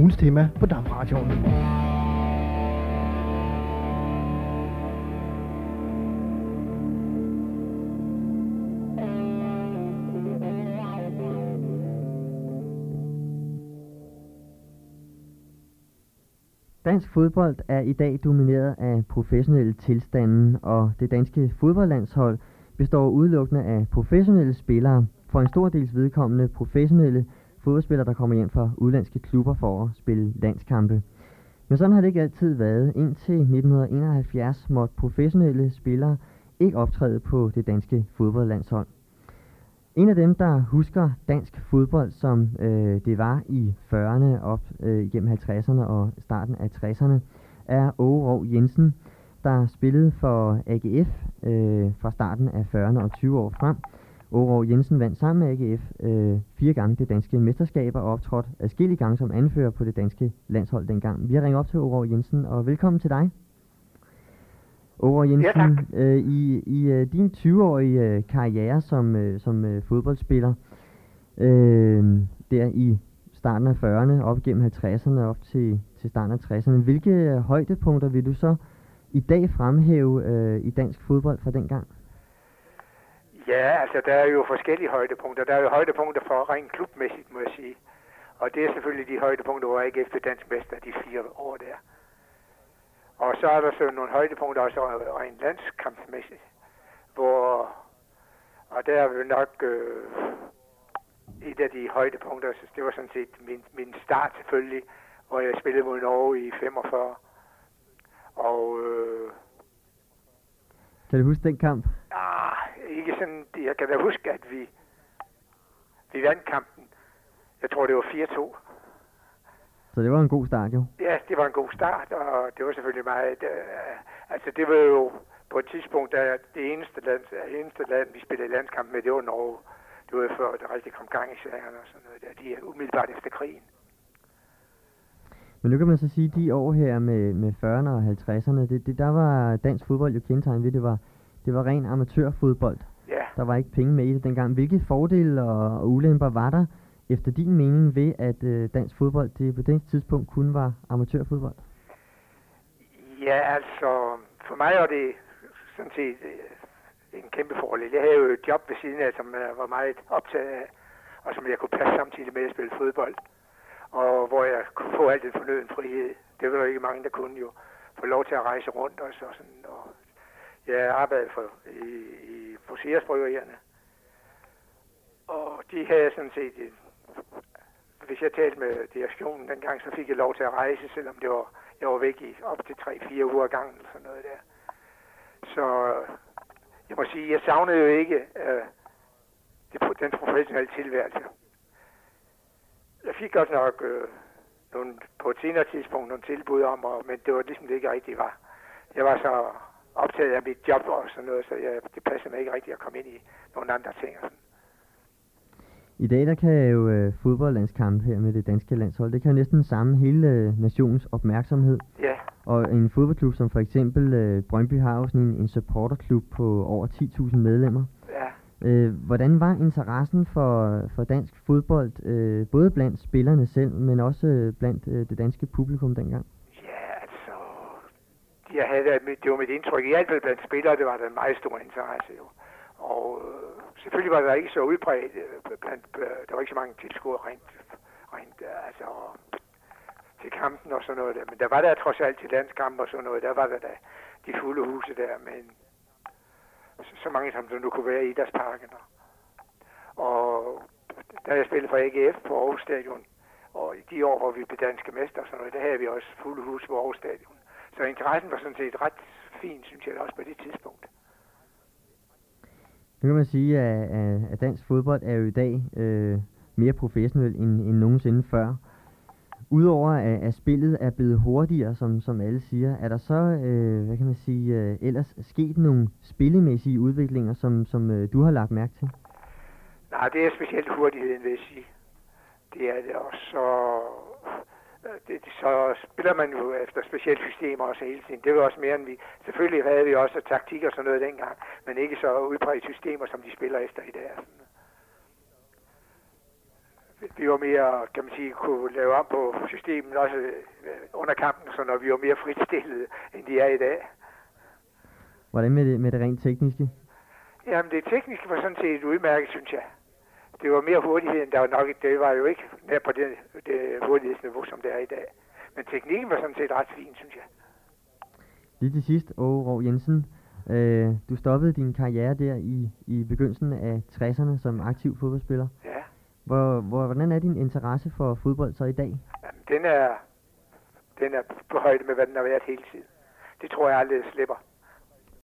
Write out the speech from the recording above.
ugens tema på DAB-radioen. Dansk fodbold er i dag domineret af professionelle tilstande, og det danske fodboldlandshold består udelukkende af professionelle spillere, for en stor dels vedkommende professionelle fodboldspillere, der kommer hjem fra udlandske klubber for at spille landskampe. Men sådan har det ikke altid været. Indtil 1971 måtte professionelle spillere ikke optræde på det danske fodboldlandshold. En af dem, der husker dansk fodbold, som det var i 40'erne op igennem 50'erne og starten af 60'erne, er Åge Rou Jensen, der spillede for AGF fra starten af 40'erne og 20 år frem. Åge Rou Jensen vandt sammen med AGF 4 gange det danske mesterskab og optrådte adskillige gange som anfører på det danske landshold dengang. Vi har ringet op til Åge Rou Jensen, og velkommen til dig. Åge Rou Jensen, ja, i din 20-årige karriere som fodboldspiller, der i starten af 40'erne, op gennem 50'erne, op til starten af 60'erne, hvilke højdepunkter vil du så i dag fremhæve i dansk fodbold fra dengang? Ja, altså der er jo forskellige højdepunkter. Der er jo højdepunkter for rent klubmæssigt, må jeg sige. Og det er selvfølgelig de højdepunkter, hvor AGF blev dansk mester de 4 år der. Og så er der så nogle højdepunkter også rent landskampsmæssigt, og der er jo nok et af de højdepunkter, så det var sådan set min start selvfølgelig, hvor jeg spillede mod Norge i 45. Og kan du huske den kamp? Ikke sådan, jeg kan da huske, at vi vandt kampen. Jeg tror, det var 4-2. Så det var en god start, jo? Ja, det var en god start, og det var selvfølgelig meget... altså, det var jo på et tidspunkt, da det eneste land, vi spillede landskamp med, det var Norge. Det var før, der rigtig kom gang i sagerne og sådan noget der. De er umiddelbart efter krigen. Men nu kan man så sige, de år her med 40'erne og 50'erne, der var dansk fodbold jo kendetegnet ved, det var ren amatørfodbold. Ja. Der var ikke penge med i det dengang. Hvilke fordele og ulemper var der efter din mening ved, at dansk fodbold det på det tidspunkt kun var amatørfodbold? Ja, altså, for mig var det sådan set en kæmpe fordel. Jeg havde jo et job ved siden af, som jeg var meget optaget af, og som jeg kunne passe samtidig med at spille fodbold. Og hvor jeg kunne få alt den fornøden frihed. Det var jo ikke mange, der kunne jo få lov til at rejse rundt og sådan. Og jeg arbejdede på Sears-bryggerierne. Og de havde sådan set hvis jeg talte med direktionen dengang, så fik jeg lov til at rejse, selvom jeg var væk i op til 3-4 uger ad gangen, eller sådan noget der. Så jeg må sige, jeg savnede jo ikke den professionelle tilværelse. Jeg fik godt nok på et senere tidspunkt nogle tilbud om, men det var ligesom det ikke rigtigt var. Jeg var så optaget af mit job og sådan noget, så det passede mig ikke rigtigt at komme ind i nogle andre ting. Og sådan. I dag der kan jo fodboldlandskamp her med det danske landshold, det kan jo næsten samle hele nationens opmærksomhed. Ja. Og en fodboldklub som for eksempel Brøndby har jo sådan en supporterklub på over 10.000 medlemmer. Ja. Hvordan var interessen for dansk fodbold, både blandt spillerne selv, men også blandt det danske publikum dengang? Ja, altså, det var mit indtryk. I hvert fald blandt spillere, det var der en meget stor interesse jo. Og selvfølgelig var der ikke så udbredt der var ikke så mange tilskuere rent altså til kampen og sådan noget der. Men der var der trods alt til landskamp og sådan noget, der var der de fulde huse der, men så mange som der nu kunne være i Idrætsparken. Og da jeg spillede for AGF på Aarhus Stadion, og i de år, hvor vi blev danske mester og sådan noget, der havde vi også fulde huse på Aarhus Stadion. Så interessen var sådan set ret fin, synes jeg også på det tidspunkt. Nu kan man sige, at dansk fodbold er jo i dag mere professionel end nogensinde før. Udover at spillet er blevet hurtigere, som alle siger, er der så, hvad kan man sige, ellers sket nogle spillemæssige udviklinger, som du har lagt mærke til? Nej, det er specielt hurtigheden, vil jeg sige. Det er det også. Så spiller man jo efter specielle systemer også hele tiden. Det var også mere end vi... Selvfølgelig havde vi også taktik og sådan noget dengang, men ikke så udbredt systemer, som de spiller efter i dag. vi var mere, kan man sige, kunne lave om på systemet også under kampen, så når vi var mere fritstillet, end de er i dag. Hvordan med det rent tekniske? Jamen, det tekniske var sådan set udmærket, synes jeg. Det var mere hurtighed, end der var nok. Det var jo ikke nær på det hurtighedsniveau, som det er i dag. Men teknikken var sådan set ret fin, synes jeg. Lige til sidst, Åge Rov Jensen. Du stoppede din karriere der i begyndelsen af 60'erne som aktiv fodboldspiller. Ja. Hvordan er din interesse for fodbold så i dag? Jamen, den er på højde med, hvad den har været hele tiden. Det tror jeg aldrig slipper.